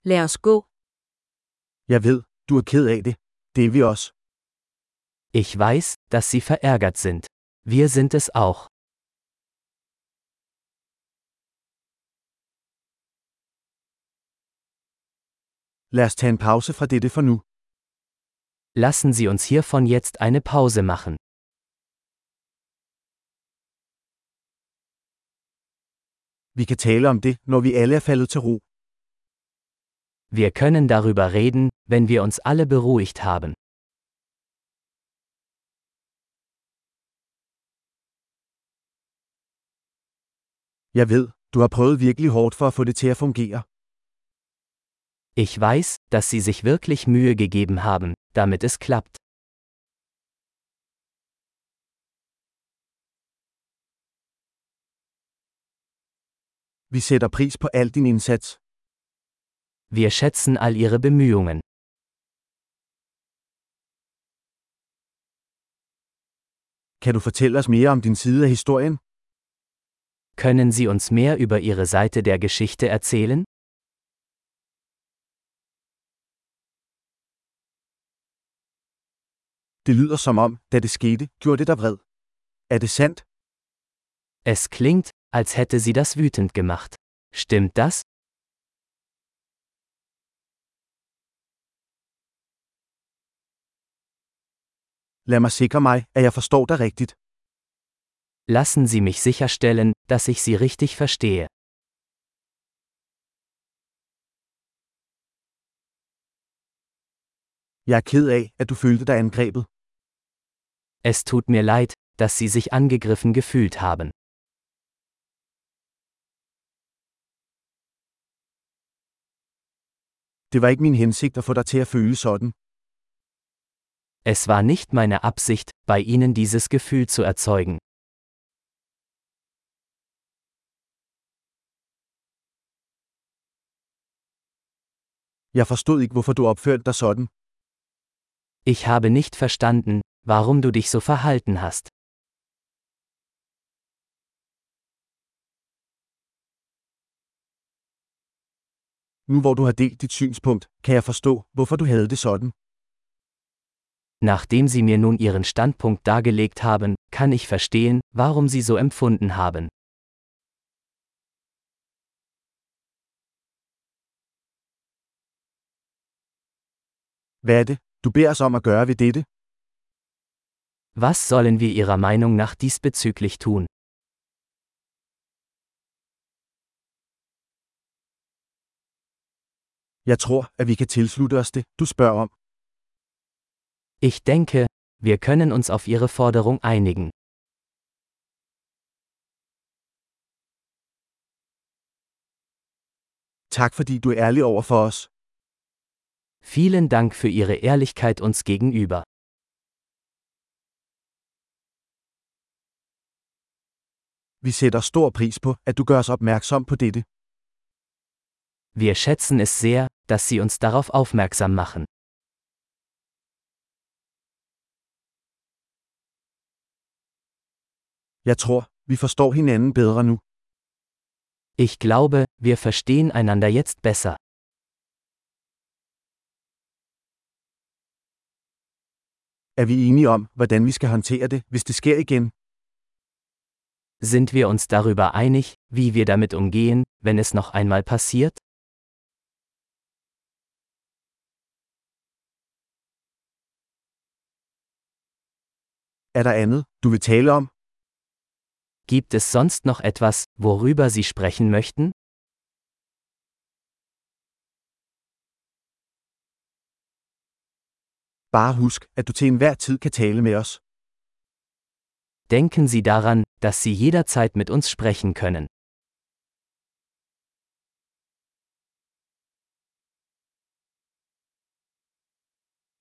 Lad os gå. Jeg ved, du er ked af det. Det er vi også. Ich weiß, dass Sie verärgert sind. Wir sind es auch. Lad os tage en pause fra dette for nu. Lassen Sie uns hiervon jetzt eine Pause machen. Vi kan tale om det, når vi alle er faldet til ro. Wir können darüber reden, wenn wir uns alle beruhigt haben. Jeg ved, du har prøvet virkelig hårdt for at få det til at fungere. Ich weiß, dass Sie sich wirklich Mühe gegeben haben, damit es klappt. Vi sætter pris på al din indsats. Wir schätzen all Ihre Bemühungen. Kan du fortælle os mere om din side af historien? Können Sie uns mehr über Ihre Seite der Geschichte erzählen? Det lyder som om, da det skete, gjorde det dig vred. Er det sandt? Es klingt, als hätte sie das wütend gemacht. Stimmt das? Lad mig sikre mig, at jeg forstår dig rigtigt. Lassen Sie mich sicherstellen, dass ich Sie richtig verstehe. Jeg er ked af, at du følte dig angrebet. Es tut mir leid, dass Sie sich angegriffen gefühlt haben. Det var ikke min hensigt at få dig til at føle sådan. Es war nicht meine Absicht, bei Ihnen dieses Gefühl zu erzeugen. Jeg forstod ikke, hvorfor du opførte dig sådan. Ich habe nicht verstanden, warum du dich so verhalten hast. Nu hvor du har delt dit synspunkt, kan jeg forstå, hvorfor du havde det sådan. Nachdem Sie mir nun Ihren Standpunkt dargelegt haben, kann ich verstehen, warum Sie so empfunden haben. Hvad er det, du beder os om at gøre ved dette? Was sollen wir Ihrer Meinung nach diesbezüglich tun? Jeg tror, at vi kan tilslutte os det, du spørger om. Ich denke, wir können uns auf Ihre Forderung einigen. Tak fordi du er ærlig over for os. Vielen Dank für Ihre Ehrlichkeit uns gegenüber. Vi sætter stor pris på, at du gør os opmærksom på dette. Wir schätzen es sehr, dass Sie uns darauf aufmerksam machen. Jeg tror, vi forstår hinanden bedre nu. Ich glaube, wir verstehen einander jetzt besser. Er vi enige om, hvordan vi skal håndtere det, hvis det sker igen? Sind wir uns darüber einig, wie wir damit umgehen, wenn es noch einmal passiert? Er der andet, du vil tale om? Gibt es sonst noch etwas, worüber Sie sprechen möchten? Bare husk, at du til enhver tid kan tale med os. Denken Sie daran, dass Sie jederzeit mit uns sprechen können.